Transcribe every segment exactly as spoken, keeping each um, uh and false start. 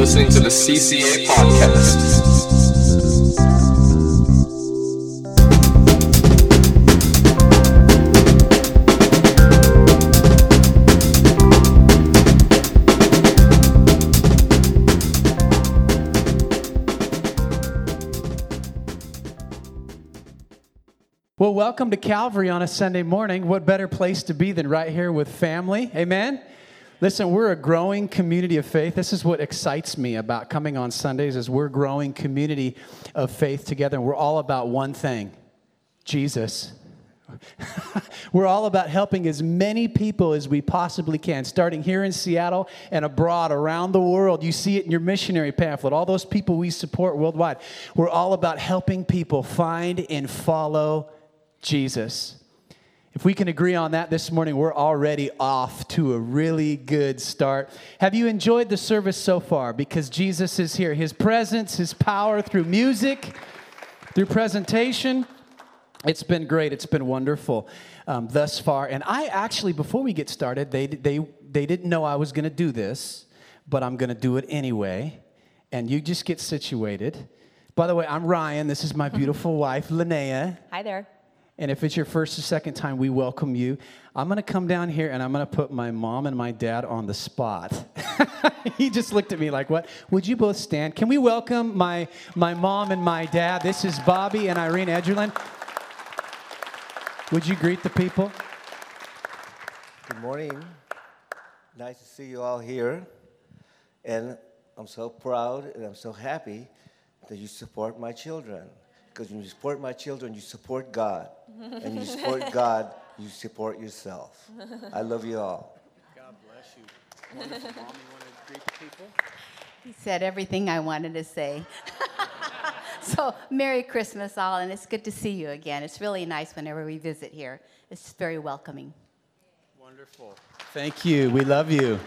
listening to the C C A Podcast. Well, welcome to Calvary on a Sunday morning. What better place to be than right here with family? Amen? Listen, we're a growing community of faith. This is what excites me about coming on Sundays is we're a growing community of faith together. And we're all about one thing, Jesus. We're all about helping as many people as we possibly can, starting here in Seattle and abroad, around the world. You see it in your missionary pamphlet. All those people we support worldwide. We're all about helping people find and follow Jesus. If we can agree on that this morning, we're already off to a really good start. Have you enjoyed the service so far? Because Jesus is here. His presence, His power through music, through presentation. It's been great. It's been wonderful um, thus far. And I actually, before we get started, they, they, they didn't know I was going to do this, but I'm going to do it anyway. And you just get situated. By the way, I'm Ryan. This is my beautiful wife, Linnea. Hi there. And if it's your first or second time, we welcome you. I'm going to come down here, and I'm going to put my mom and my dad on the spot. He just looked at me like, what? Would you both stand? Can we welcome my, my mom and my dad? This is Bobby and Irene Edgerlin. Would you greet the people? Good morning. Nice to see you all here. And I'm so proud and I'm so happy that you support my children. Because when you support my children, you support God. And you support God, you support yourself. I love you all. God bless you. Wonderful. Mom, you want to greet the people? He said everything I wanted to say. So, Merry Christmas, all, and it's good to see you again. It's really nice whenever we visit here. It's very welcoming. Wonderful. Thank you. We love you.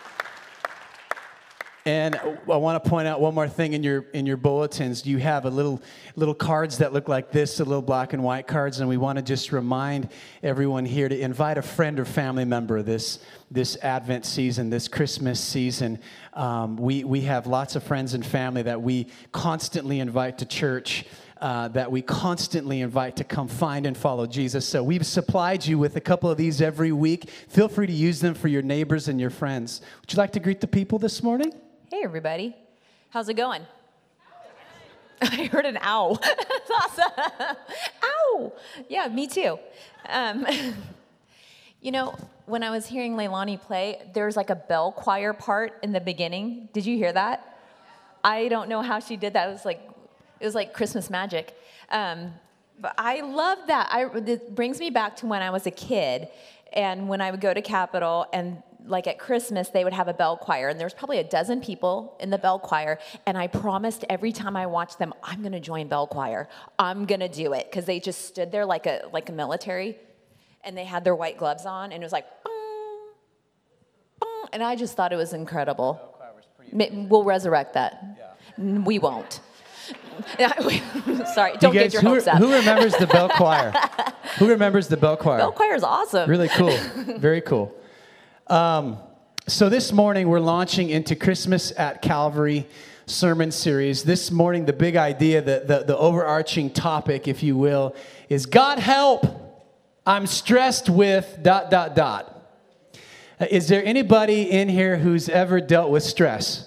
And I want to point out one more thing in your in your bulletins. You have a little little cards that look like this, a little black and white cards, and we want to just remind everyone here to invite a friend or family member this this Advent season, this Christmas season. Um, we we have lots of friends and family that we constantly invite to church. Uh, that we constantly invite to come find and follow Jesus. So we've supplied you with a couple of these every week. Feel free to use them for your neighbors and your friends. Would you like to greet the people this morning? Hey, everybody. How's it going? I heard an ow. That's awesome. Ow. Yeah, me too. Um, you know, when I was hearing Leilani play, there's like a bell choir part in the beginning. Did you hear that? I don't know how she did that. It was like, it was like Christmas magic. Um, but I love that. I, it brings me back to when I was a kid and when I would go to Capitol and like at Christmas, they would have a bell choir, and there's probably a dozen people in the bell choir, and I promised every time I watched them, I'm going to join bell choir. I'm going to do it, because they just stood there like a like a military, and they had their white gloves on, and it was like, bong, bong, and I just thought it was incredible. Bell choir was pretty we'll resurrect that. Yeah. We won't. Sorry, don't guys, get your who, hopes up. Who remembers the bell choir? Who remembers the bell choir? Bell choir is awesome. Really cool. Very cool. Um, so this morning we're launching into Christmas at Calvary sermon series. This morning the big idea, the, the, the overarching topic, if you will, is God help, I'm stressed with dot, dot, dot. Uh, is there anybody in here who's ever dealt with stress?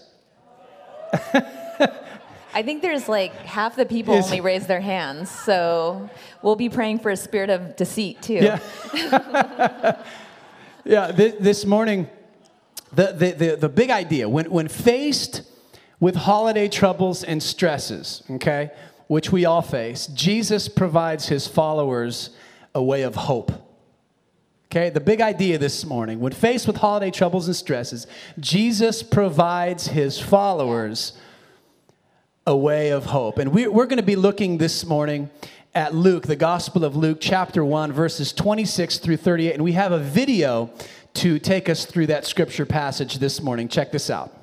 I think there's like half the people Is, only raise their hands, so we'll be praying for a spirit of deceit too. Yeah. Yeah, th- this morning, the, the, the, the big idea, when, when faced with holiday troubles and stresses, okay, which we all face, Jesus provides his followers a way of hope. Okay, the big idea this morning, when faced with holiday troubles and stresses, Jesus provides his followers a way of hope. And we, we're going to be looking this morning at Luke, the Gospel of Luke, chapter one, verses twenty-six through thirty-eight. And we have a video to take us through that scripture passage this morning. Check this out.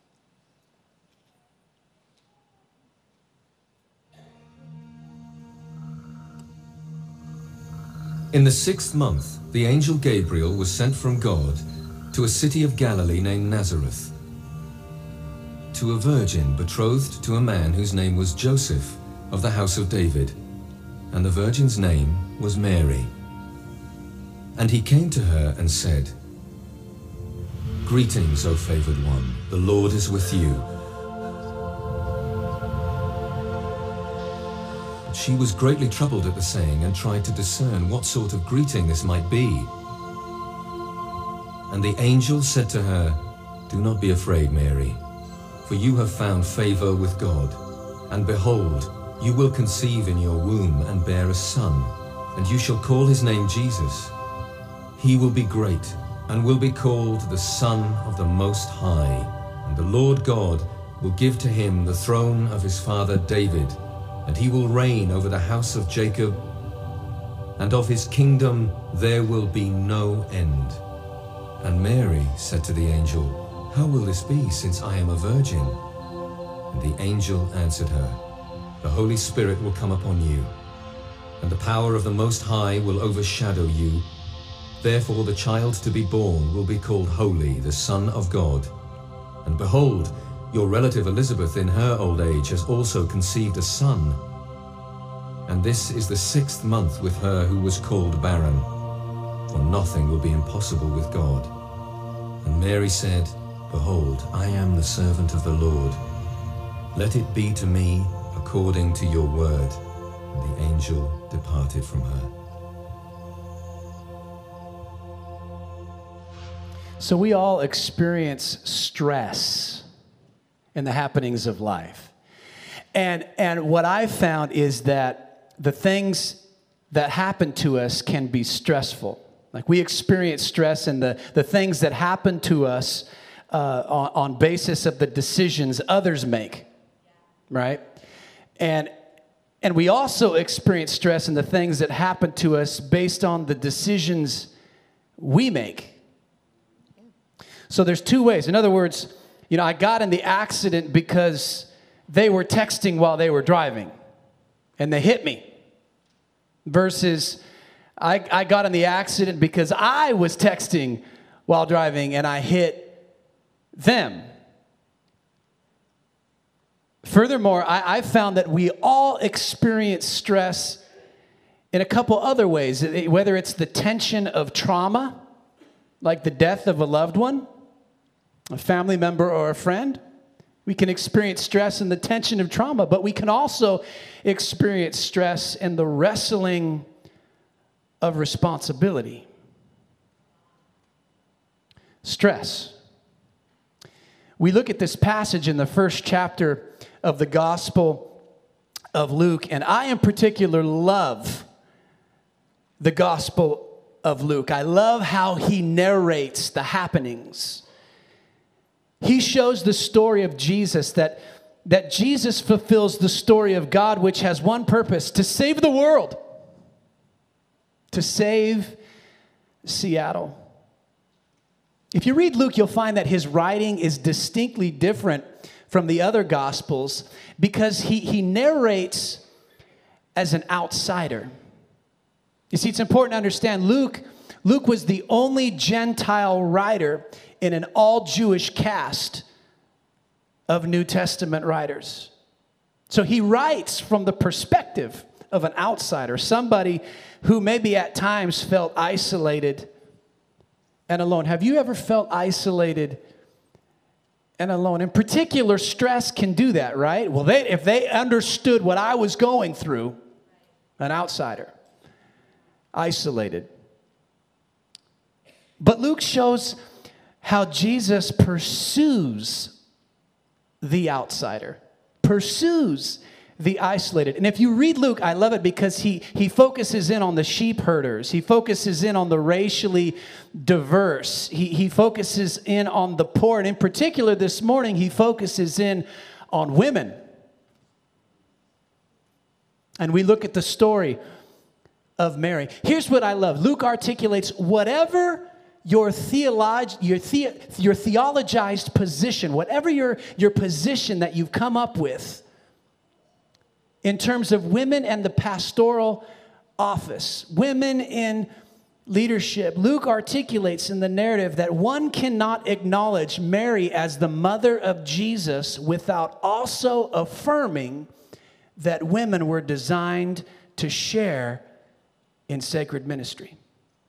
In the sixth month, the angel Gabriel was sent from God to a city of Galilee named Nazareth, to a virgin betrothed to a man whose name was Joseph of the house of David, and the virgin's name was Mary. And he came to her and said, Greetings, O favored one, the Lord is with you. She was greatly troubled at the saying and tried to discern what sort of greeting this might be. And the angel said to her, Do not be afraid, Mary, for you have found favor with God. And behold, you will conceive in your womb and bear a son, and you shall call his name Jesus. He will be great, and will be called the Son of the Most High. And the Lord God will give to him the throne of his father David, and he will reign over the house of Jacob, and of his kingdom there will be no end. And Mary said to the angel, How will this be, since I am a virgin? And the angel answered her, The Holy Spirit will come upon you, and the power of the Most High will overshadow you. Therefore the child to be born will be called Holy, the Son of God. And behold, your relative Elizabeth in her old age has also conceived a son. And this is the sixth month with her who was called barren, for nothing will be impossible with God. And Mary said, Behold, I am the servant of the Lord. Let it be to me according to your word. And the angel departed from her. So we all experience stress in the happenings of life. And, and what I've found is that the things that happen to us can be stressful. Like we experience stress in the, the things that happen to us uh, on, on basis of the decisions others make, right? And, and we also experience stress in the things that happen to us based on the decisions we make. So there's two ways. In other words, you know, I got in the accident because they were texting while they were driving, and they hit me. Versus, I, I got in the accident because I was texting while driving, and I hit them. Furthermore, I, I found that we all experience stress in a couple other ways, whether it's the tension of trauma, like the death of a loved one, a family member or a friend. We can experience stress in the tension of trauma, but we can also experience stress in the wrestling of responsibility. Stress. We look at this passage in the first chapter of the Gospel of Luke, and I in particular love the Gospel of Luke. I love how he narrates the happenings. He shows the story of Jesus, that, that Jesus fulfills the story of God, which has one purpose: to save the world, to save Seattle. If you read Luke, you'll find that his writing is distinctly different from the other Gospels because he, he narrates as an outsider. You see, it's important to understand Luke, Luke was the only Gentile writer in an all-Jewish cast of New Testament writers. So he writes from the perspective of an outsider, somebody who maybe at times felt isolated and alone. Have you ever felt isolated and alone? In particular, stress can do that, right? Well, they, if they understood what I was going through, an outsider, isolated. But Luke shows how Jesus pursues the outsider, pursues the isolated. And if you read Luke, I love it because he, he focuses in on the sheep herders. He focuses in on the racially diverse. He, he focuses in on the poor. And in particular, this morning, he focuses in on women. And we look at the story of Mary. Here's what I love. Luke articulates whatever your theolog- your, the- your theologized position, whatever your, your position that you've come up with in terms of women and the pastoral office, women in leadership, Luke articulates in the narrative that one cannot acknowledge Mary as the mother of Jesus without also affirming that women were designed to share in sacred ministry.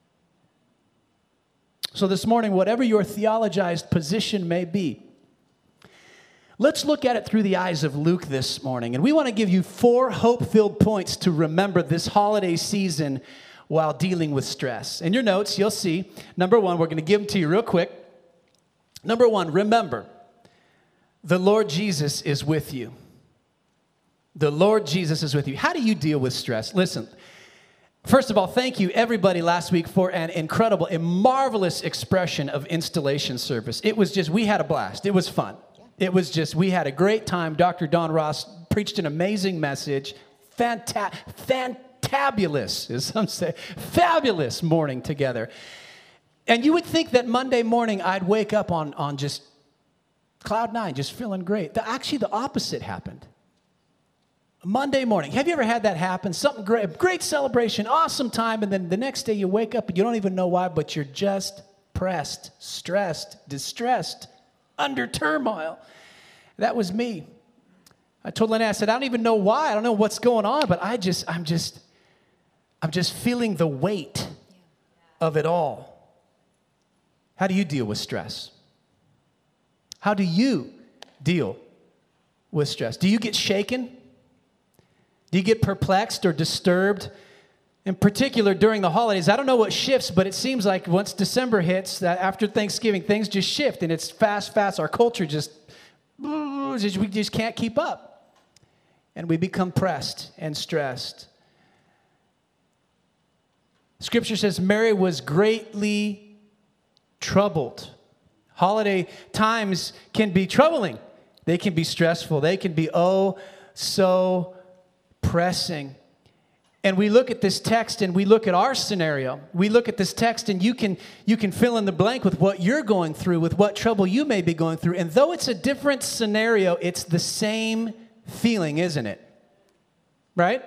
So this morning, whatever your theologized position may be, let's look at it through the eyes of Luke this morning. And we want to give you four hope-filled points to remember this holiday season while dealing with stress. In your notes, you'll see, number one, we're going to give them to you real quick. Number one, remember, the Lord Jesus is with you. The Lord Jesus is with you. How do you deal with stress? Listen, first of all, thank you, everybody, last week for an incredible, a marvelous expression of installation service. It was just, we had a blast. It was fun. It was just, we had a great time. Doctor Don Ross preached an amazing message. Fanta- fantabulous, as some say. Fabulous morning together. And you would think that Monday morning I'd wake up on, on just cloud nine, just feeling great. The, actually, the opposite happened. Monday morning. Have you ever had that happen? Something great, great celebration, awesome time, and then the next day you wake up and you don't even know why, but you're just pressed, stressed, distressed, under turmoil. That was me. I told Lynette, I said, I don't even know why. I don't know what's going on, but I just, I'm just, I'm just feeling the weight of it all. How do you deal with stress? How do you deal with stress? Do you get shaken? Do you get perplexed or disturbed? In particular, during the holidays, I don't know what shifts, but it seems like once December hits, that after Thanksgiving, things just shift, and it's fast, fast. Our culture just, we just can't keep up. And we become pressed and stressed. Scripture says Mary was greatly troubled. Holiday times can be troubling. They can be stressful. They can be, oh, so pressing. And we look at this text and we look at our scenario. We look at this text and you can you can fill in the blank with what you're going through, with what trouble you may be going through. And though it's a different scenario, it's the same feeling, isn't it? Right?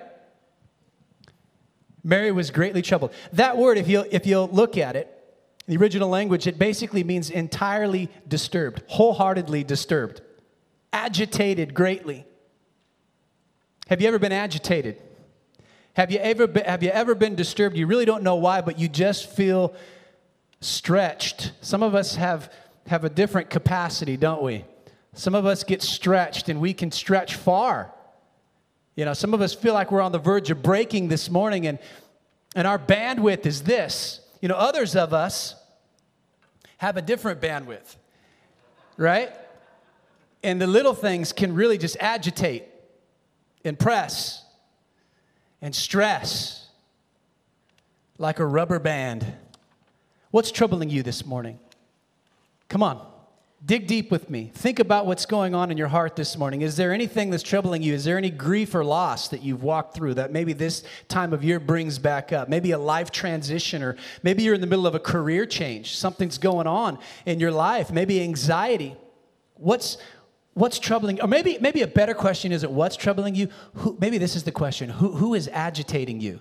Mary was greatly troubled. That word, if you if you'll look at it, the original language, it basically means entirely disturbed, wholeheartedly disturbed, agitated greatly. Have you ever been agitated? Have you ever been, have you ever been disturbed? You really don't know why, but you just feel stretched. Some of us have, have a different capacity, don't we? Some of us get stretched, and we can stretch far. You know, some of us feel like we're on the verge of breaking this morning, and, and our bandwidth is this. You know, others of us have a different bandwidth, right? And the little things can really just agitate and press and stress like a rubber band. What's troubling you this morning? Come on, dig deep with me. Think about what's going on in your heart this morning. Is there anything that's troubling you? Is there any grief or loss that you've walked through that maybe this time of year brings back up? Maybe a life transition, or maybe you're in the middle of a career change. Something's going on in your life. Maybe anxiety. What's What's troubling, or maybe maybe a better question isn't what's troubling you. Who, maybe this is the question. Who, who is agitating you?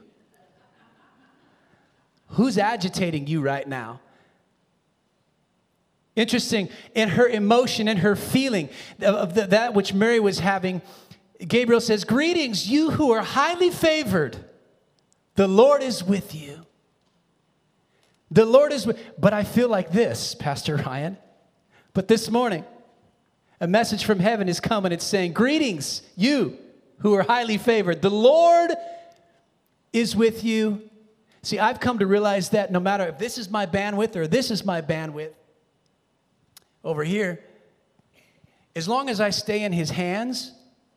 Who's agitating you right now? Interesting, in her emotion, in her feeling of the, that which Mary was having, Gabriel says, "Greetings, you who are highly favored. The Lord is with you." The Lord is with, but I feel like this, Pastor Ryan. But this morning, a message from heaven is coming. It's saying, greetings, you who are highly favored. The Lord is with you. See, I've come to realize that no matter if this is my bandwidth or this is my bandwidth over here, as long as I stay in his hands,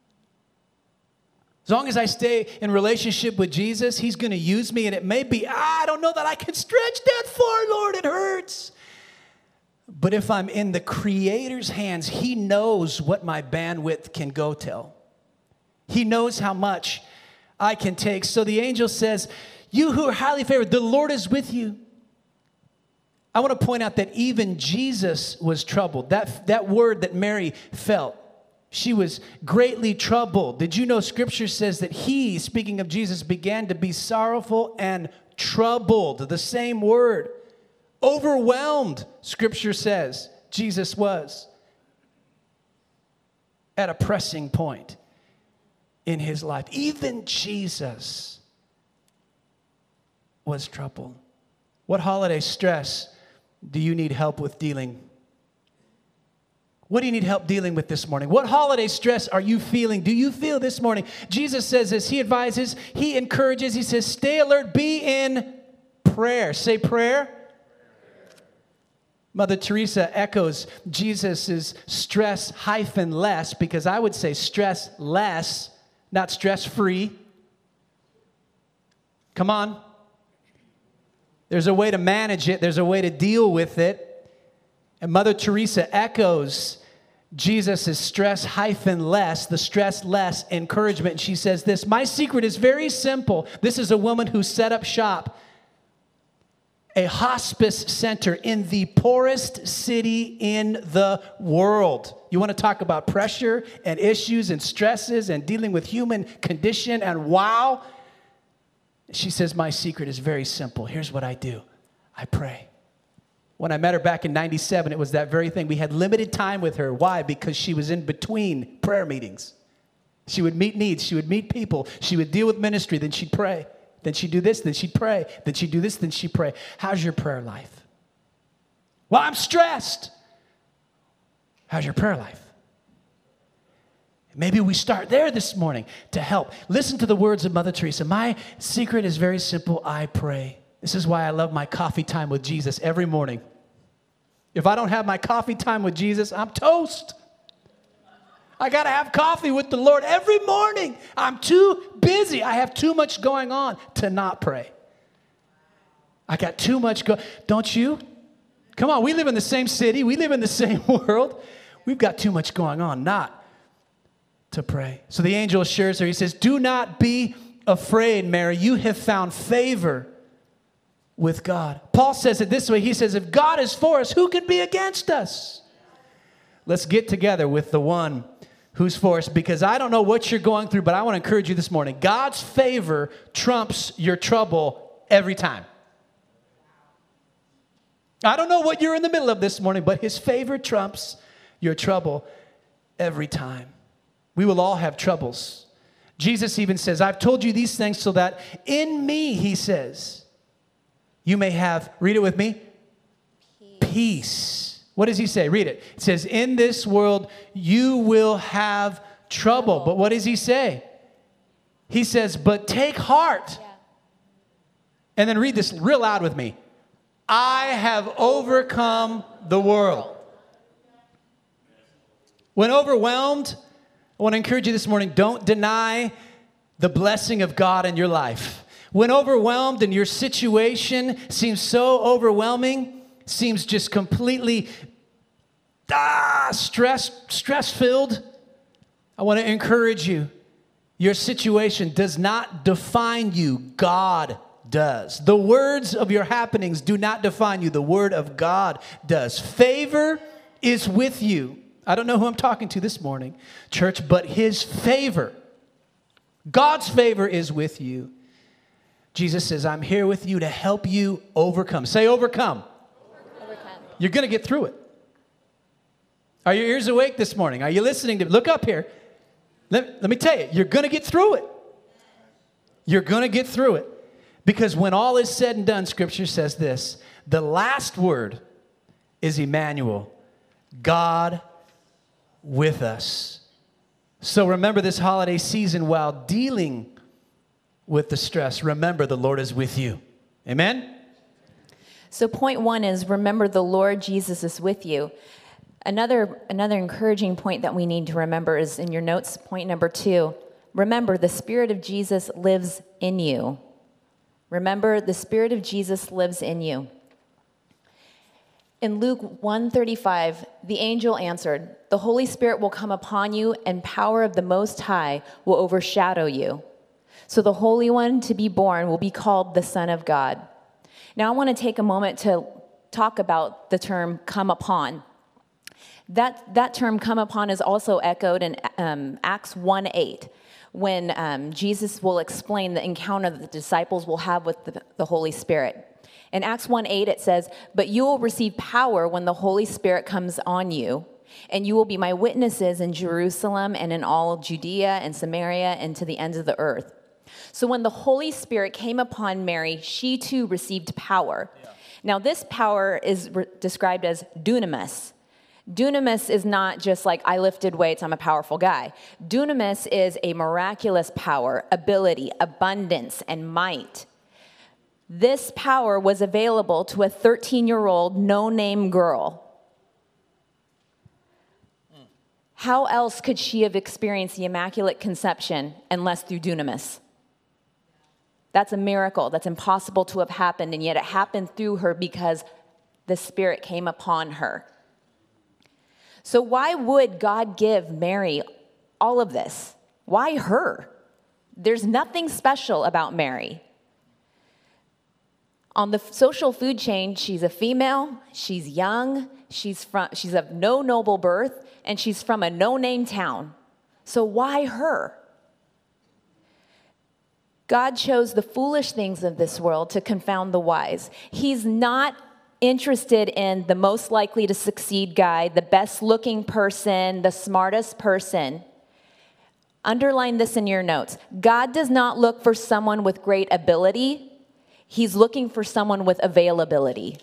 as long as I stay in relationship with Jesus, he's going to use me. And it may be, ah, I don't know that I can stretch that far, Lord, it hurts. But if I'm in the Creator's hands, he knows what my bandwidth can go till. He knows how much I can take. So the angel says, you who are highly favored, the Lord is with you. I want to point out that even Jesus was troubled. That, that word that Mary felt, she was greatly troubled. Did you know Scripture says that he, speaking of Jesus, began to be sorrowful and troubled, the same word. Overwhelmed, Scripture says, Jesus was at a pressing point in his life. Even Jesus was troubled. What holiday stress do you need help with dealing? What do you need help dealing with this morning? What holiday stress are you feeling? Do you feel this morning? Jesus says this. He advises, he encourages, he says, stay alert, be in prayer. Say prayer. Mother Teresa echoes Jesus' stress hyphen less, because I would say stress less, not stress free. Come on. There's a way to manage it. There's a way to deal with it. And Mother Teresa echoes Jesus' stress hyphen less, the stress less encouragement. And she says this, my secret is very simple. This is a woman who set up shop, a hospice center in the poorest city in the world. You want to talk about pressure and issues and stresses and dealing with human condition and wow. She says, my secret is very simple. Here's what I do. I pray. When I met her back in ninety-seven, it was that very thing. We had limited time with her. Why? Because she was in between prayer meetings. She would meet needs. She would meet people. She would deal with ministry. Then she'd pray. Then she'd do this. Then she'd pray. Then she'd do this. Then she'd pray. How's your prayer life? Well, I'm stressed. How's your prayer life? Maybe we start there this morning to help. Listen to the words of Mother Teresa. My secret is very simple. I pray. This is why I love my coffee time with Jesus every morning. If I don't have my coffee time with Jesus, I'm toast. I got to have coffee with the Lord every morning. I'm too busy. I have too much going on to not pray. I got too much go. Don't you? Come on, we live in the same city. We live in the same world. We've got too much going on not to pray. So the angel assures her, he says, do not be afraid, Mary. You have found favor with God. Paul says it this way. He says, if God is for us, who can be against us? Let's get together with the one who's for us, because I don't know what you're going through, but I want to encourage you this morning. God's favor trumps your trouble every time. I don't know what you're in the middle of this morning, but his favor trumps your trouble every time. We will all have troubles. Jesus even says, I've told you these things so that in me, he says, you may have, read it with me, peace. Peace. What does he say? Read it. It says, in this world, you will have trouble. But what does he say? He says, but take heart. Yeah. And then read this real loud with me. I have overcome the world. When overwhelmed, I want to encourage you this morning, don't deny the blessing of God in your life. When overwhelmed and your situation seems so overwhelming, seems just completely ah, stress, stress-filled, I want to encourage you. Your situation does not define you. God does. The words of your happenings do not define you. The word of God does. Favor is with you. I don't know who I'm talking to this morning, church, but his favor, God's favor is with you. Jesus says, I'm here with you to help you overcome. Say overcome. Overcome. You're going to get through it. Are your ears awake this morning? Are you listening to, look up here. Let, let me tell you, you're going to get through it. You're going to get through it. Because when all is said and done, Scripture says this, the last word is Emmanuel, God with us. So remember this holiday season, while dealing with the stress, remember the Lord is with you. Amen? So point one is remember the Lord Jesus is with you. Another, another encouraging point that we need to remember is in your notes, point number two. Remember, the Spirit of Jesus lives in you. Remember, the Spirit of Jesus lives in you. In Luke one thirty-five, the angel answered, the Holy Spirit will come upon you, and power of the Most High will overshadow you. So the Holy One to be born will be called the Son of God. Now I want to take a moment to talk about the term come upon. That, that term come upon is also echoed in um, Acts one eight, when um, Jesus will explain the encounter that the disciples will have with the, the Holy Spirit. In Acts one eight, it says, "But you will receive power when the Holy Spirit comes on you, and you will be my witnesses in Jerusalem and in all Judea and Samaria and to the ends of the earth." So when the Holy Spirit came upon Mary, she too received power. Yeah. Now this power is re- described as dunamis. Dunamis is not just like, I lifted weights, I'm a powerful guy. Dunamis is a miraculous power, ability, abundance, and might. This power was available to a thirteen-year-old no-name girl. How else could she have experienced the Immaculate Conception unless through dunamis? That's a miracle. That's impossible to have happened, and yet it happened through her because the Spirit came upon her. So why would God give Mary all of this? Why her? There's nothing special about Mary. On the social food chain, she's a female, she's young, she's from, she's of no noble birth, and she's from a no-name town. So why her? God chose the foolish things of this world to confound the wise. He's not interested in the most likely to succeed guy, the best-looking person, the smartest person. Underline this in your notes. God does not look for someone with great ability. He's looking for someone with availability.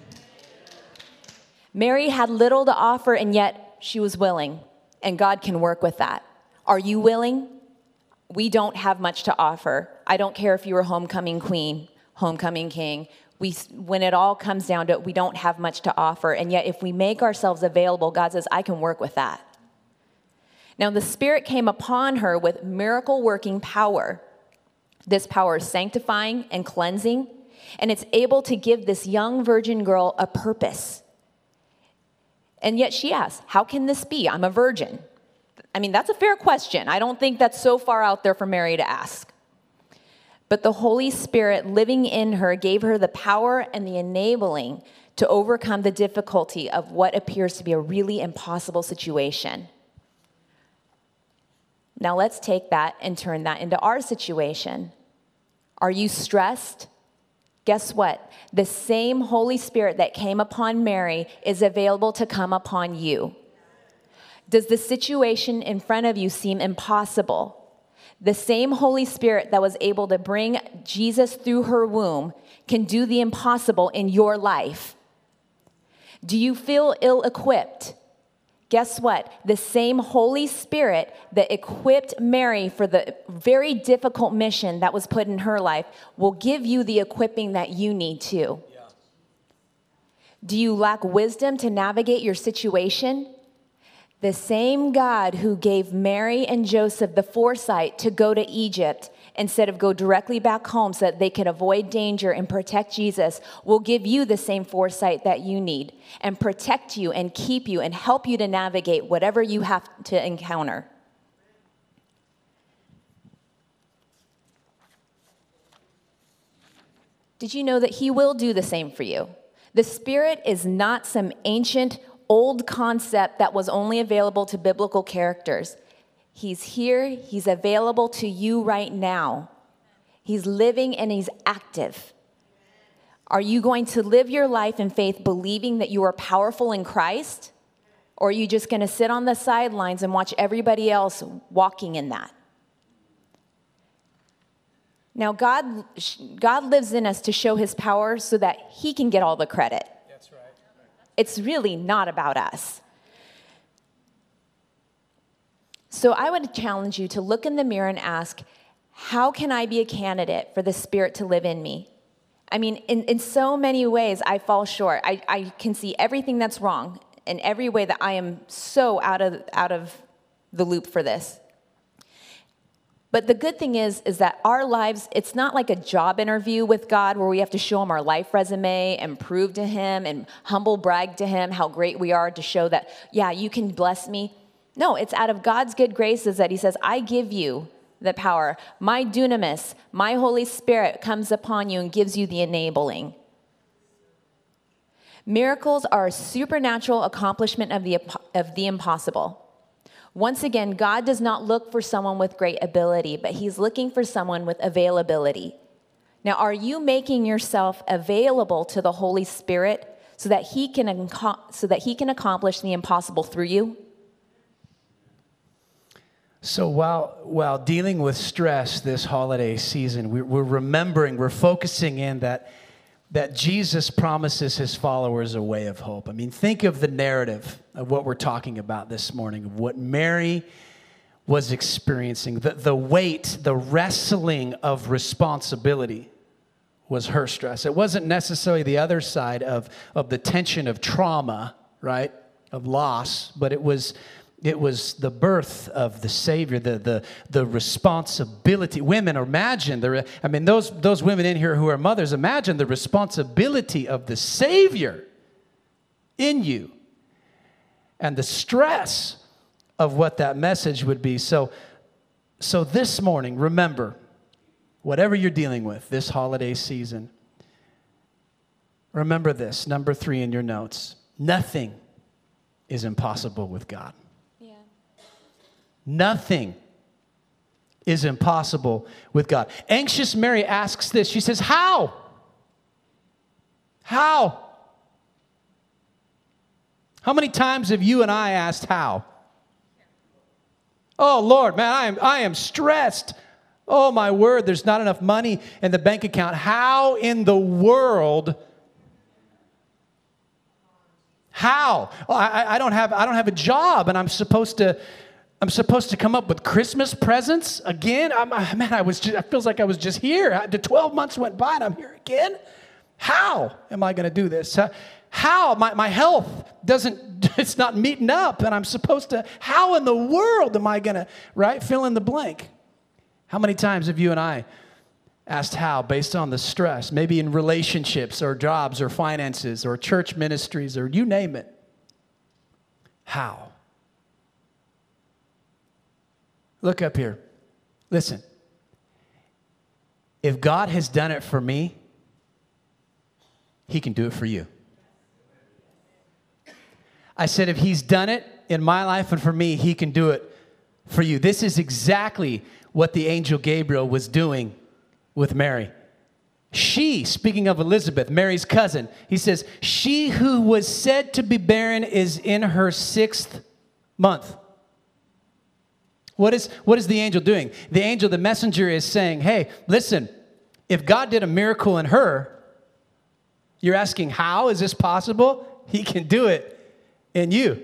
Mary had little to offer, and yet she was willing, and God can work with that. Are you willing? We don't have much to offer. I don't care if you were homecoming queen, homecoming king. We, when it all comes down to it, we don't have much to offer, and yet if we make ourselves available, God says, I can work with that. Now, the Spirit came upon her with miracle-working power. This power is sanctifying and cleansing, and it's able to give this young virgin girl a purpose. And yet she asks, how can this be? I'm a virgin. I mean, that's a fair question. I don't think that's so far out there for Mary to ask. But the Holy Spirit living in her gave her the power and the enabling to overcome the difficulty of what appears to be a really impossible situation. Now let's take that and turn that into our situation. Are you stressed? Guess what? The same Holy Spirit that came upon Mary is available to come upon you. Does the situation in front of you seem impossible? The same Holy Spirit that was able to bring Jesus through her womb can do the impossible in your life. Do you feel ill-equipped? Guess what? The same Holy Spirit that equipped Mary for the very difficult mission that was put in her life will give you the equipping that you need too. Yeah. Do you lack wisdom to navigate your situation? The same God who gave Mary and Joseph the foresight to go to Egypt instead of go directly back home so that they could avoid danger and protect Jesus will give you the same foresight that you need and protect you and keep you and help you to navigate whatever you have to encounter. Did you know that He will do the same for you? The Spirit is not some ancient old concept that was only available to biblical characters. He's here. He's available to you right now. He's living and He's active. Are you going to live your life in faith believing that you are powerful in Christ? Or are you just going to sit on the sidelines and watch everybody else walking in that? Now, God, God lives in us to show His power so that He can get all the credit. That's right. It's really not about us. So I would challenge you to look in the mirror and ask, how can I be a candidate for the Spirit to live in me? I mean, in, in so many ways, I fall short. I, I can see everything that's wrong in every way that I am so out of, out of the loop for this. But the good thing is, is that our lives, it's not like a job interview with God where we have to show Him our life resume and prove to Him and humble brag to Him how great we are to show that, yeah, you can bless me. No, it's out of God's good graces that He says, I give you the power. My dunamis, my Holy Spirit comes upon you and gives you the enabling. Miracles are a supernatural accomplishment of the, of the impossible. Once again, God does not look for someone with great ability, but he's looking for someone with availability. Now, are you making yourself available to the Holy Spirit so that he can, so that he can accomplish the impossible through you? So while, while dealing with stress this holiday season, we're, we're remembering, we're focusing in that, that Jesus promises his followers a way of hope. I mean, think of the narrative of what we're talking about this morning, of what Mary was experiencing. The, the weight, the wrestling of responsibility was her stress. It wasn't necessarily the other side of, of the tension of trauma, right, of loss, but it was... It was the birth of the Savior, the the the responsibility. Women, imagine the. I mean, those those women in here who are mothers, imagine the responsibility of the Savior in you, and the stress of what that message would be. So, so this morning, remember, whatever you're dealing with this holiday season, remember this. Number three in your notes: nothing is impossible with God. Nothing is impossible with God. Anxious Mary asks this. She says, how? How? How many times have you and I asked how? Oh, Lord, man, I am, I am stressed. Oh, my word, there's not enough money in the bank account. How in the world? How? Oh, I, I don't have, I don't have a job, and I'm supposed to... I'm supposed to come up with Christmas presents again? I'm, man, I was just, it feels like I was just here. The twelve months went by and I'm here again. How am I going to do this? How? My, my health doesn't, it's not meeting up and I'm supposed to, how in the world am I going to, right? Fill in the blank. How many times have you and I asked how based on the stress, maybe in relationships or jobs or finances or church ministries or you name it? How? Look up here. Listen. If God has done it for me, he can do it for you. I said if he's done it in my life and for me, he can do it for you. This is exactly what the angel Gabriel was doing with Mary. She, speaking of Elizabeth, Mary's cousin, he says, she who was said to be barren is in her sixth month. What is, what is the angel doing? The angel, the messenger, is saying, hey, listen, if God did a miracle in her, you're asking, how is this possible? He can do it in you.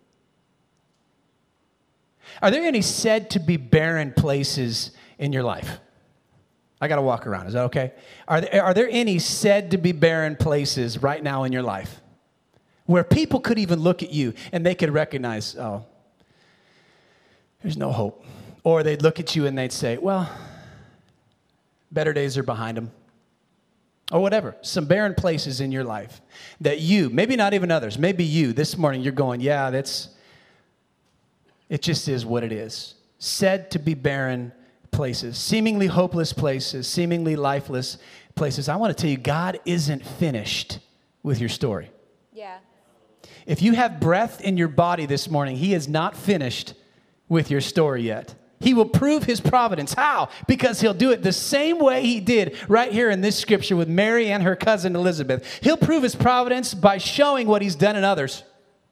Are there any said to be barren places in your life? I got to walk around. Is that okay? Are there, are there any said to be barren places right now in your life where people could even look at you and they could recognize, oh, there's no hope. Or they'd look at you and they'd say, well, better days are behind them. Or whatever. Some barren places in your life that you, maybe not even others, maybe you, this morning you're going, yeah, that's, it just is what it is. Said to be barren places, seemingly hopeless places, seemingly lifeless places. I want to tell you, God isn't finished with your story. Yeah. If you have breath in your body this morning, he is not finished with your story yet. He will prove his providence. How? Because he'll do it the same way he did right here in this scripture with Mary and her cousin Elizabeth. He'll prove his providence by showing what he's done in others.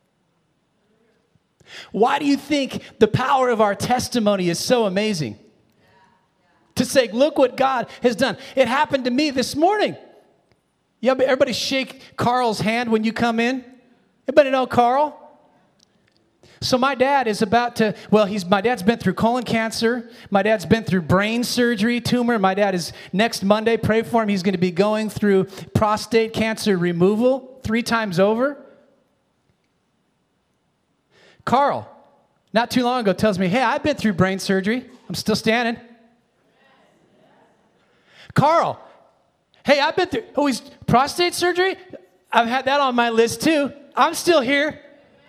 Why do you think the power of our testimony is so amazing? To say, look what God has done. It happened to me this morning. Yeah, but everybody shake Carl's hand when you come in. Everybody know Carl? So my dad is about to, well, he's my dad's been through colon cancer. My dad's been through brain surgery, tumor. My dad is, next Monday, pray for him. He's going to be going through prostate cancer removal three times over. Carl, not too long ago, tells me, hey, I've been through brain surgery. I'm still standing. Carl, hey, I've been through, oh, he's prostate surgery? I've had that on my list too. I'm still here.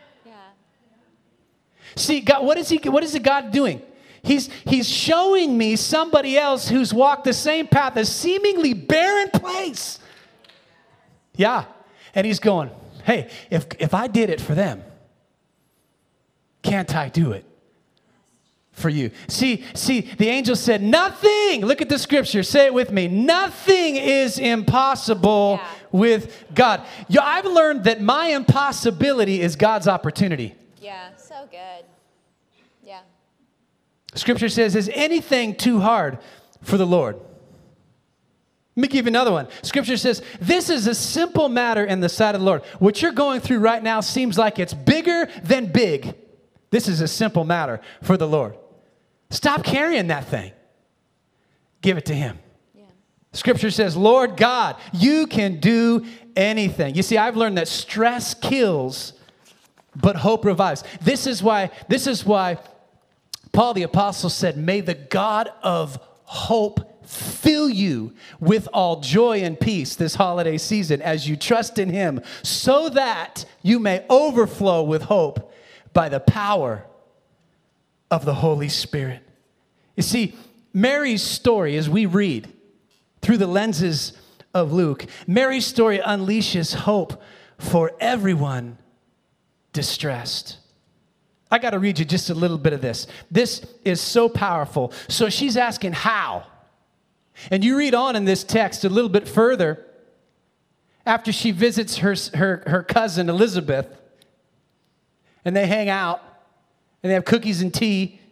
See, God, what is he? What is the God doing? He's, he's showing me somebody else who's walked the same path, a seemingly barren place. Yeah. And he's going, Hey, if, if I did it for them, can't I do it for you? See, see, the angel said, nothing, look at the scripture, say it with me, nothing is impossible Yeah. with God. Yo, I've learned that my impossibility is God's opportunity. Yeah, so good. Yeah. Scripture says, is anything too hard for the Lord? Let me give you another one. Scripture says, this is a simple matter in the sight of the Lord. What you're going through right now seems like it's bigger than big. This is a simple matter for the Lord. Stop carrying that thing. Give it to him. Yeah. Scripture says, Lord God, you can do anything. You see, I've learned that stress kills, but hope revives. This is why, this is why Paul the Apostle said, may the God of hope fill you with all joy and peace this holiday season as you trust in him, so that you may overflow with hope by the power of the Holy Spirit. You see, Mary's story, as we read through the lenses of Luke, Mary's story unleashes hope for everyone distressed. I got to read you just a little bit of this. This is so powerful. So she's asking how. And you read on in this text a little bit further, after she visits her, her, her cousin Elizabeth, and they hang out, and they have cookies and tea.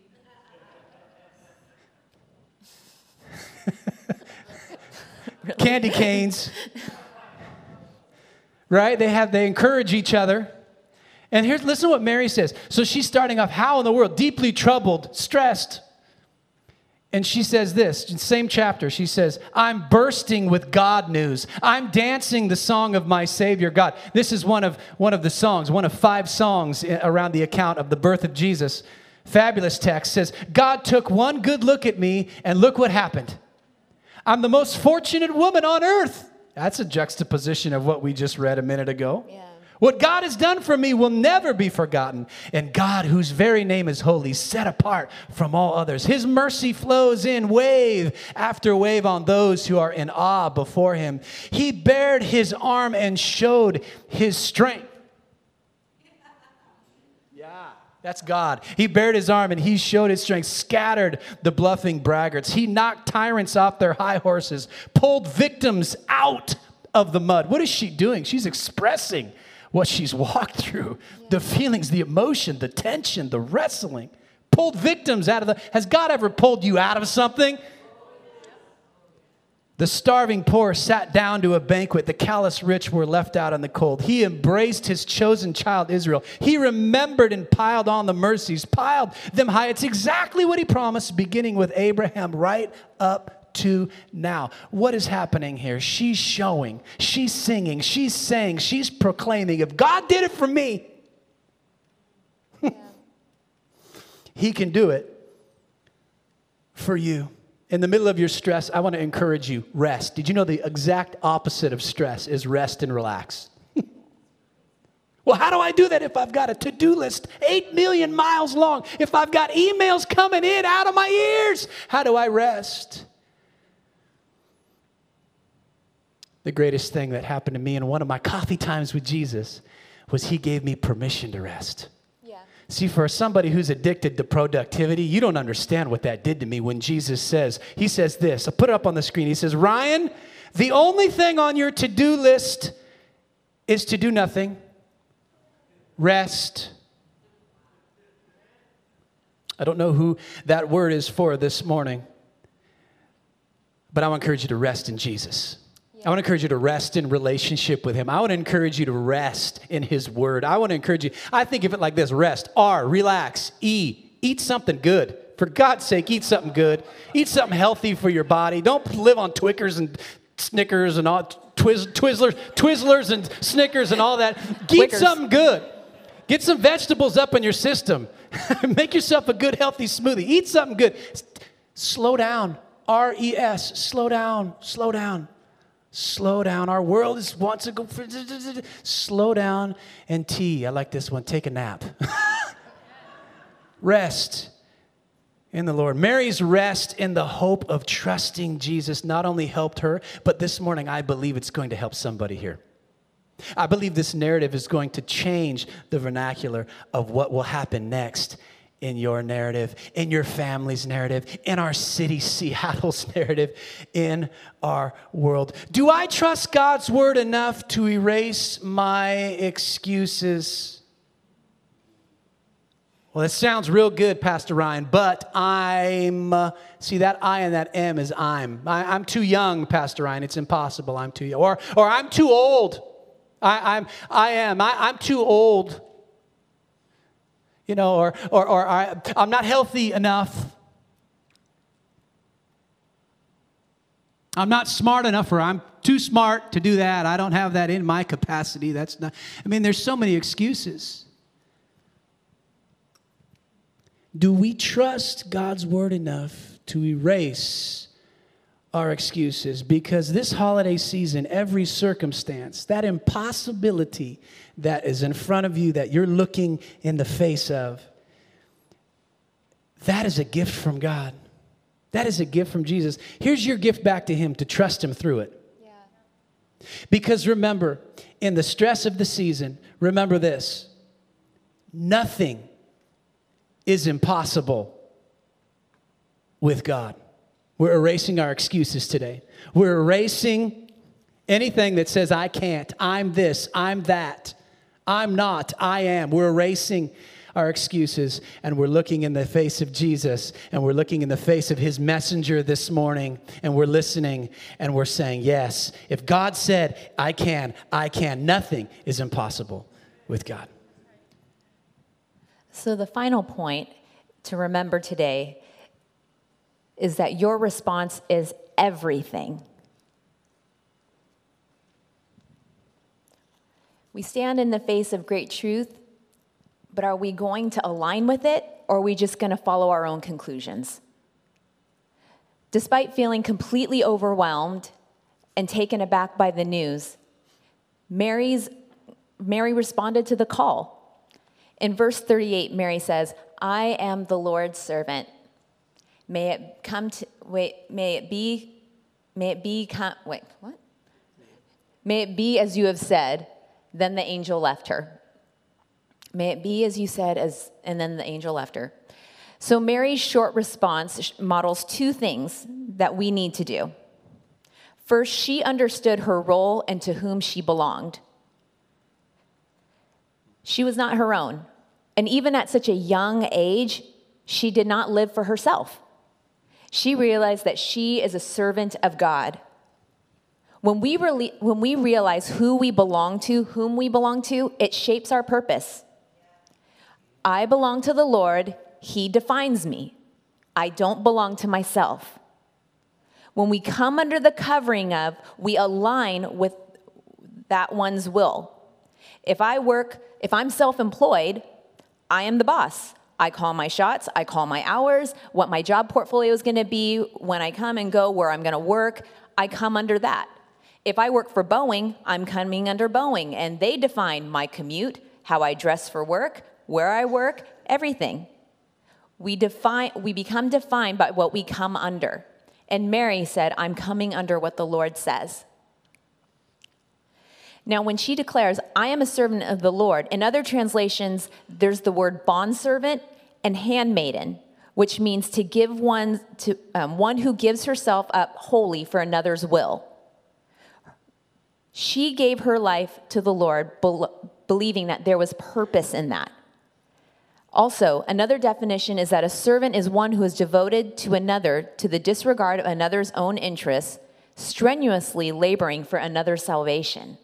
Candy canes. Right? They have, they encourage each other. And here's, listen to what Mary says. So she's starting off, how in the world? Deeply troubled, stressed. And she says this, in the same chapter, she says, I'm bursting with God news. I'm dancing the song of my Savior God. This is one of, one of the songs, one of five songs around the account of the birth of Jesus. Fabulous text says, God took one good look at me, and look what happened. I'm the most fortunate woman on earth. That's a juxtaposition of what we just read a minute ago. Yeah. What God has done for me will never be forgotten. And God, whose very name is holy, set apart from all others. His mercy flows in wave after wave on those who are in awe before him. He bared his arm and showed his strength. Yeah, that's God. He bared his arm and he showed his strength, scattered the bluffing braggarts. He knocked tyrants off their high horses, pulled victims out of the mud. What is she doing? She's expressing what she's walked through, yeah. The feelings, the emotion, the tension, the wrestling. Pulled victims out of the... Has God ever pulled you out of something? The starving poor sat down to a banquet. The callous rich were left out in the cold. He embraced his chosen child, Israel. He remembered and piled on the mercies, piled them high. It's exactly what he promised, beginning with Abraham right up to now. What is happening here? She's showing, she's singing, she's saying, she's proclaiming, if God did it for me, yeah. He can do it for you. In the middle of your stress, I want to encourage you, rest. Did you know the exact opposite of stress is rest and relax? Well, how do I do that if I've got a to-do list eight million miles long? If I've got emails coming in out of my ears, how do I rest? The greatest thing that happened to me in one of my coffee times with Jesus was he gave me permission to rest. Yeah. See, for somebody who's addicted to productivity, you don't understand what that did to me when Jesus says, he says this, I'll put it up on the screen. He says, Ryan, the only thing on your to-do list is to do nothing. Rest. I don't know who that word is for this morning, but I want to encourage you to rest in Jesus. I want to encourage you to rest in relationship with him. I want to encourage you to rest in his word. I want to encourage you. I think of it like this. Rest. R, relax. E, eat something good. For God's sake, eat something good. Eat something healthy for your body. Don't live on Twickers and Snickers and all, Twiz, Twizzlers, Twizzlers and Snickers and all that. Eat something good. Get some vegetables up in your system. Make yourself a good, healthy smoothie. Eat something good. Slow down. R E S. Slow down. Slow down. Slow down. Our world is wants to go for slow down. And T, I like this one. Take a nap. Rest in the Lord. Mary's rest in the hope of trusting Jesus not only helped her, but this morning I believe it's going to help somebody here. I believe this narrative is going to change the vernacular of what will happen next in your narrative, in your family's narrative, in our city, Seattle's narrative, in our world. Do I trust God's word enough to erase my excuses? Well, it sounds real good, Pastor Ryan, but I'm, uh, see that I and that M is I'm. I, I'm too young, Pastor Ryan. It's impossible. I'm too young. Or, or I'm too old. I, I'm, I am. I, I'm too old. You know, or, or, or I, I'm not healthy enough. I'm not smart enough, or I'm too smart to do that. I don't have that in my capacity. That's not, I mean, there's so many excuses. Do we trust God's word enough to erase our excuses? Because this holiday season, every circumstance, that impossibility that is in front of you, that you're looking in the face of, that is a gift from God. That is a gift from Jesus. Here's your gift back to him, to trust him through it. Yeah. Because remember, in the stress of the season, remember this: nothing is impossible with God. We're erasing our excuses today. We're erasing anything that says, I can't, I'm this, I'm that, I'm not, I am. We're erasing our excuses, and we're looking in the face of Jesus, and we're looking in the face of his messenger this morning, and we're listening, and we're saying, yes, if God said, I can, I can. Nothing is impossible with God. So the final point to remember today is that your response is everything. We stand in the face of great truth, but are we going to align with it, or are we just going to follow our own conclusions? Despite feeling completely overwhelmed and taken aback by the news, Mary's, Mary responded to the call. In verse thirty-eight, Mary says, I am the Lord's servant. May it come to, wait, may it be, may it be, come, wait, what? May it be as you have said. Then the angel left her. May it be as you said, as, and then the angel left her. So Mary's short response models two things that we need to do. First, she understood her role and to whom she belonged. She was not her own. And even at such a young age, she did not live for herself. She realized that she is a servant of God. When we, re- when we realize who we belong to, whom we belong to, it shapes our purpose. I belong to the Lord. He defines me. I don't belong to myself. When we come under the covering of, we align with that one's will. If I work, if I'm self-employed, I am the boss. I call my shots, I call my hours, what my job portfolio is going to be, when I come and go, where I'm going to work, I come under that. If I work for Boeing, I'm coming under Boeing, and they define my commute, how I dress for work, where I work, everything. We define, we become defined by what we come under. And Mary said, I'm coming under what the Lord says. Now, when she declares, I am a servant of the Lord, in other translations, there's the word bondservant and handmaiden, which means to give one to um, one who gives herself up wholly for another's will. She gave her life to the Lord, bel- believing that there was purpose in that. Also, another definition is that a servant is one who is devoted to another to the disregard of another's own interests, strenuously laboring for another's salvation.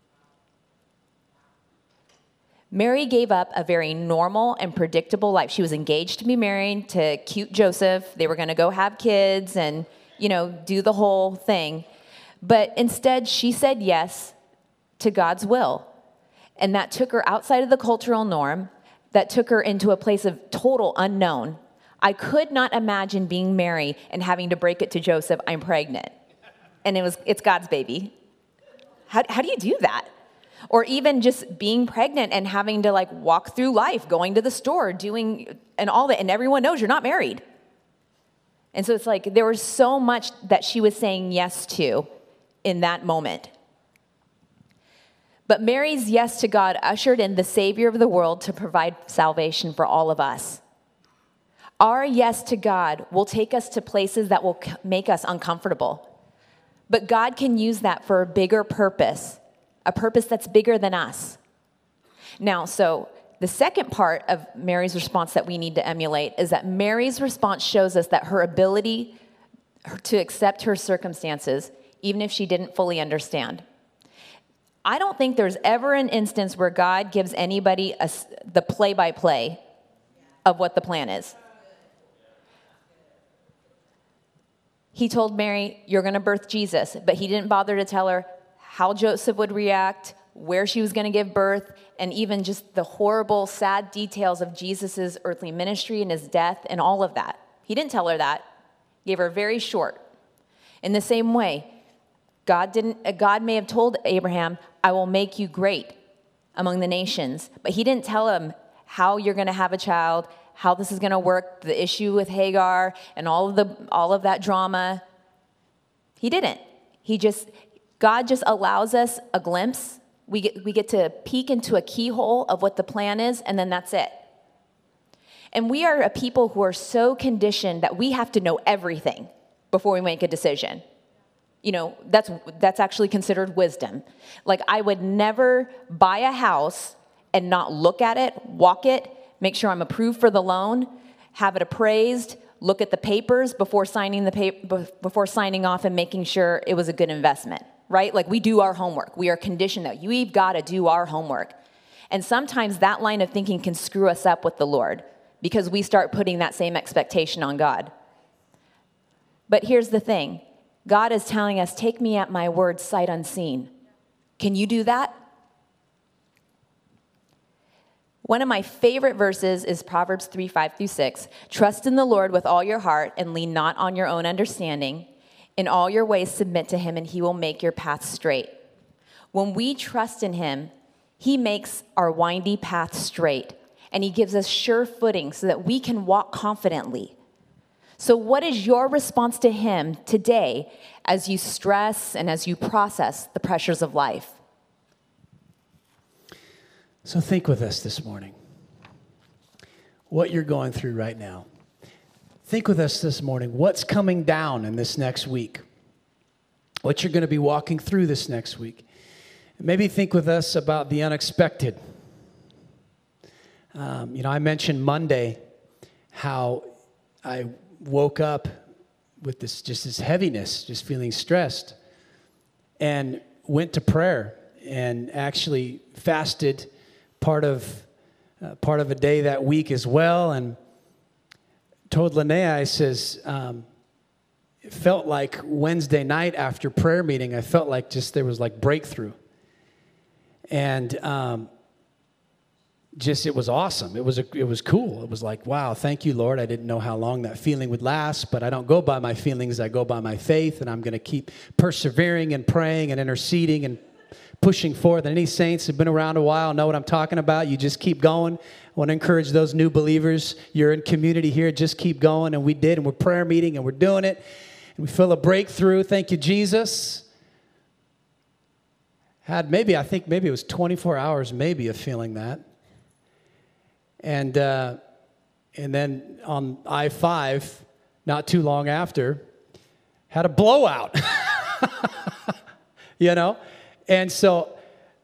Mary gave up a very normal and predictable life. She was engaged to be married to cute Joseph. They were going to go have kids and, you know, do the whole thing. But instead, she said yes to God's will. And that took her outside of the cultural norm. That took her into a place of total unknown. I could not imagine being Mary and having to break it to Joseph, I'm pregnant. And it was, it's God's baby. How, how do you do that? Or even just being pregnant and having to like walk through life, going to the store, doing, and all that, and everyone knows you're not married. And so it's like there was so much that she was saying yes to in that moment. But Mary's yes to God ushered in the Savior of the world to provide salvation for all of us. Our yes to God will take us to places that will make us uncomfortable. But God can use that for a bigger purpose, a purpose that's bigger than us. Now, so the second part of Mary's response that we need to emulate is that Mary's response shows us that her ability to accept her circumstances, even if she didn't fully understand. I don't think there's ever an instance where God gives anybody a, the play-by-play of what the plan is. He told Mary, you're going to birth Jesus, but he didn't bother to tell her how Joseph would react, where she was going to give birth, and even just the horrible, sad details of Jesus' earthly ministry and his death and all of that. He didn't tell her that. He gave her very short. In the same way, God didn't. God may have told Abraham, I will make you great among the nations, but he didn't tell him how you're going to have a child, how this is going to work, the issue with Hagar and all of the all of that drama. He didn't. He just, God just allows us a glimpse. We get, we get to peek into a keyhole of what the plan is, and then that's it. And we are a people who are so conditioned that we have to know everything before we make a decision. You know, that's that's actually considered wisdom. Like, I would never buy a house and not look at it, walk it, make sure I'm approved for the loan, have it appraised, look at the papers before signing the pa- before signing off and making sure it was a good investment, right? Like, we do our homework. We are conditioned that we've got to do our homework. And sometimes that line of thinking can screw us up with the Lord because we start putting that same expectation on God. But here's the thing. God is telling us, take me at my word, sight unseen. Can you do that? One of my favorite verses is Proverbs three, five through six. Trust in the Lord with all your heart and lean not on your own understanding. In all your ways submit to him and he will make your path straight. When we trust in him, he makes our windy path straight and he gives us sure footing so that we can walk confidently. So what is your response to him today as you stress and as you process the pressures of life? So think with us this morning. What you're going through right now. Think with us this morning. What's coming down in this next week? What you're going to be walking through this next week. Maybe think with us about the unexpected. Um, you know, I mentioned Monday how I woke up with this just this heaviness, just feeling stressed, and went to prayer and actually fasted part of uh, part of a day that week as well, and told Linnea, I says, um, it felt like Wednesday night after prayer meeting, I felt like just there was like breakthrough, and um, just it was awesome. It was a, it was cool. It was like, wow, thank you, Lord. I didn't know how long that feeling would last, but I don't go by my feelings. I go by my faith, and I'm going to keep persevering and praying and interceding and pushing forward. And any saints who've been around a while know what I'm talking about. You just keep going. I want to encourage those new believers. You're in community here. Just keep going. And we did, and we're prayer meeting, and we're doing it. And we feel a breakthrough. Thank you, Jesus. Had maybe, I think maybe it was twenty-four hours maybe of feeling that. And uh, and then on I five, not too long after, had a blowout. You know? And so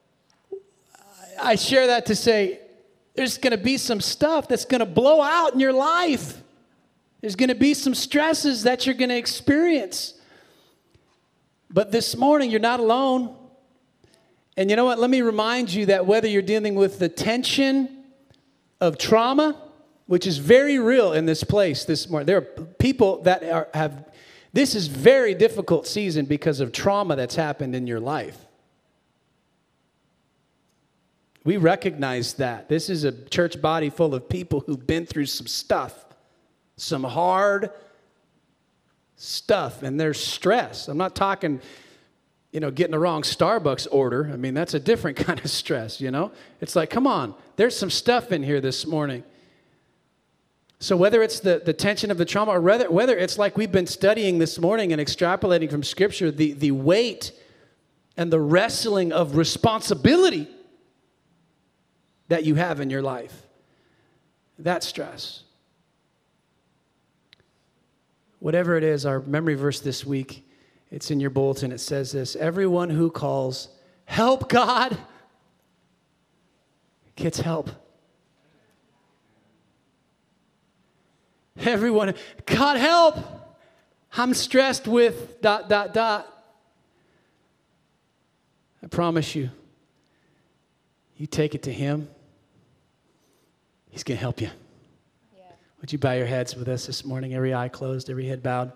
I share that to say there's going to be some stuff that's going to blow out in your life. There's going to be some stresses that you're going to experience. But this morning, you're not alone. And you know what? Let me remind you that whether you're dealing with the tension of trauma, which is very real in this place this morning. There are people that are, have, this is very difficult season because of trauma that's happened in your life. We recognize that. This is a church body full of people who've been through some stuff, some hard stuff, and they're stressed. I'm not talking, you know, getting the wrong Starbucks order. I mean, that's a different kind of stress, you know. It's like, come on, there's some stuff in here this morning. So whether it's the, the tension of the trauma, or whether, whether it's like we've been studying this morning and extrapolating from Scripture, the, the weight and the wrestling of responsibility that you have in your life. That's stress. Whatever it is, our memory verse this week, it's in your bulletin. It says this: everyone who calls, "Help, God," gets help. Everyone, "God, help. I'm stressed with dot, dot, dot." I promise you, you take it to him, he's going to help you. Yeah. Would you bow your heads with us this morning? Every eye closed, every head bowed.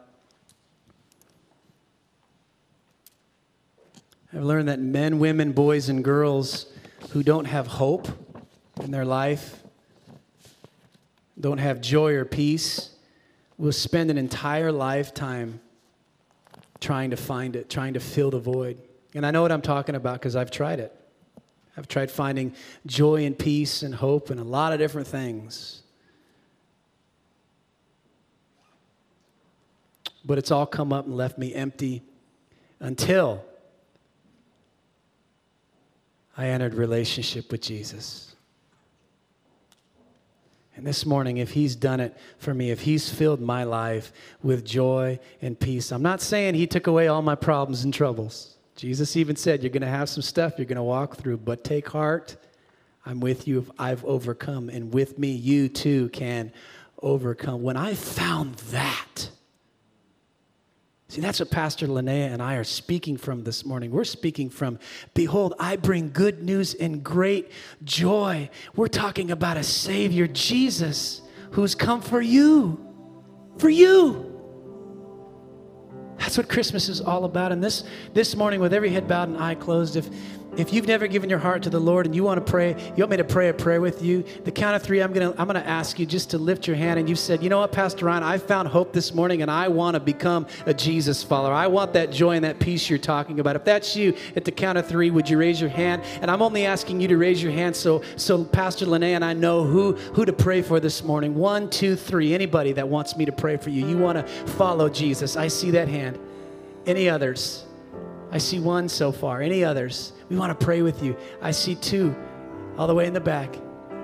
I've learned that men, women, boys, and girls who don't have hope in their life, don't have joy or peace, will spend an entire lifetime trying to find it, trying to fill the void. And I know what I'm talking about because I've tried it. I've tried finding joy and peace and hope and a lot of different things. But it's all come up and left me empty until I entered relationship with Jesus. And this morning, if he's done it for me, if he's filled my life with joy and peace, I'm not saying he took away all my problems and troubles. Jesus even said, you're going to have some stuff you're going to walk through, but take heart. I'm with you if I've overcome, and with me, you too can overcome. When I found that, see, that's what Pastor Linnea and I are speaking from this morning. We're speaking from, behold, I bring good news and great joy. We're talking about a Savior, Jesus, who's come for you, for you. That's what Christmas is all about. And this, this morning, with every head bowed and eye closed, if, if you've never given your heart to the Lord and you want to pray, you want me to pray a prayer with you, the count of three, I'm going to I'm going to ask you just to lift your hand. And you said, you know what, Pastor Ryan, I found hope this morning and I want to become a Jesus follower. I want that joy and that peace you're talking about. If that's you, at the count of three, would you raise your hand? And I'm only asking you to raise your hand so, so Pastor Linnea and I know who, who to pray for this morning. One, two, three. Anybody that wants me to pray for you. You want to follow Jesus. I see that hand. Any others? I see one so far. Any others? We want to pray with you. I see two all the way in the back.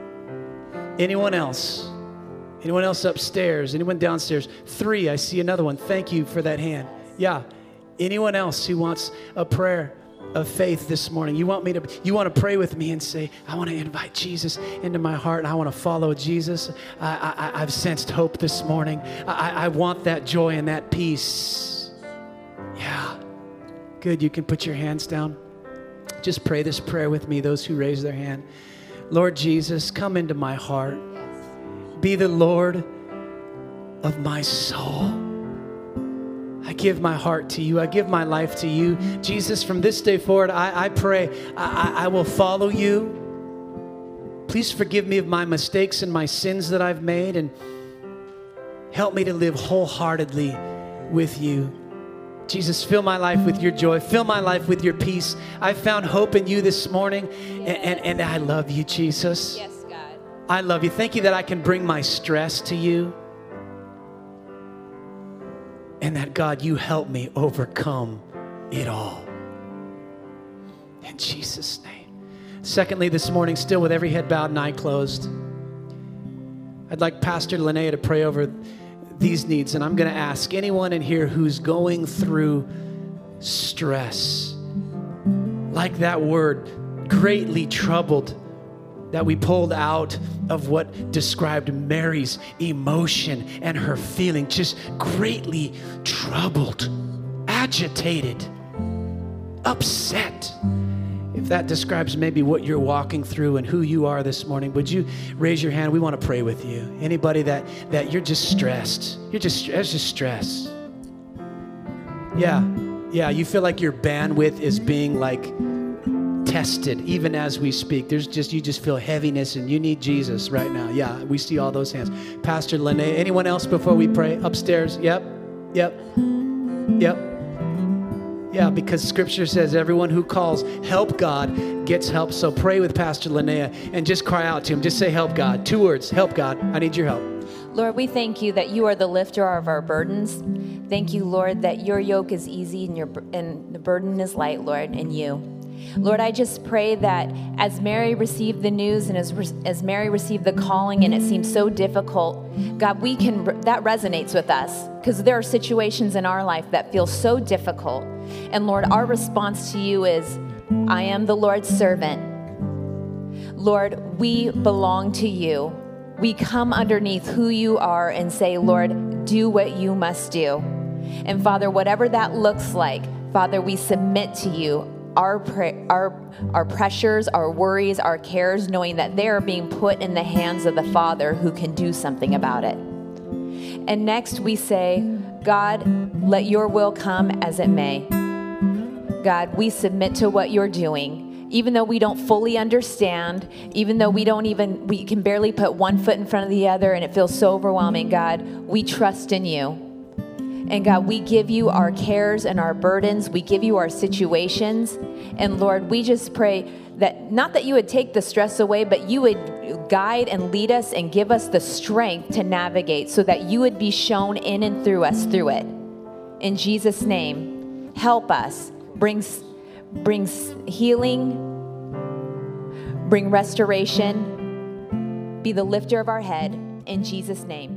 Anyone else? Anyone else upstairs? Anyone downstairs? Three. I see another one. Thank you for that hand. Yeah. Anyone else who wants a prayer of faith this morning? You want me to, you want to pray with me and say, I want to invite Jesus into my heart and I want to follow Jesus. I, I, I've sensed hope this morning. I, I want that joy and that peace. Yeah. Good. You can put your hands down. Just pray this prayer with me, those who raise their hand. Lord Jesus, come into my heart. Be the Lord of my soul. I give my heart to you. I give my life to you. Jesus, from this day forward, I, I pray I, I will follow you. Please forgive me of my mistakes and my sins that I've made, and help me to live wholeheartedly with you. Jesus, fill my life with your joy. Fill my life with your peace. I found hope in you this morning, and, and, and I love you, Jesus. Yes, God. I love you. Thank you that I can bring my stress to you, and that, God, you help me overcome it all. In Jesus' name. Secondly, this morning, still with every head bowed and eye closed, I'd like Pastor Linnea to pray over these needs, and I'm going to ask anyone in here who's going through stress, like that word, greatly troubled, that we pulled out of what described Mary's emotion and her feeling, just greatly troubled, agitated, upset. If that describes maybe what you're walking through and who you are this morning, would you raise your hand? We want to pray with you. Anybody that, that you're just stressed. You're just, it's just stress. Yeah, yeah, you feel like your bandwidth is being like tested even as we speak. There's just, you just feel heaviness and you need Jesus right now. Yeah, we see all those hands. Pastor Linnea, anyone else before we pray? Upstairs, yep, yep, yep. Yeah, because Scripture says everyone who calls help God gets help. So pray with Pastor Linnea and just cry out to him. Just say help God. Two words, help God. I need your help. Lord, we thank you that you are the lifter of our burdens. Thank you, Lord, that your yoke is easy and, your, and the burden is light, Lord, in you. Lord, I just pray that as Mary received the news and as, as Mary received the calling and it seemed so difficult, God, we can, that resonates with us because there are situations in our life that feel so difficult. And Lord, our response to you is, I am the Lord's servant. Lord, we belong to you. We come underneath who you are and say, Lord, do what you must do. And Father, whatever that looks like, Father, we submit to you our, pre- our, our pressures, our worries, our cares, knowing that they are being put in the hands of the Father who can do something about it. And next we say, God, let your will come as it may. God, we submit to what you're doing. Even though we don't fully understand, even though we don't even, we can barely put one foot in front of the other and it feels so overwhelming, God, we trust in you. And God, we give you our cares and our burdens. We give you our situations. And Lord, we just pray that not that you would take the stress away, but you would guide and lead us and give us the strength to navigate so that you would be shown in and through us through it. In Jesus' name, help us. Bring, bring healing, bring restoration, be the lifter of our head. In Jesus' name.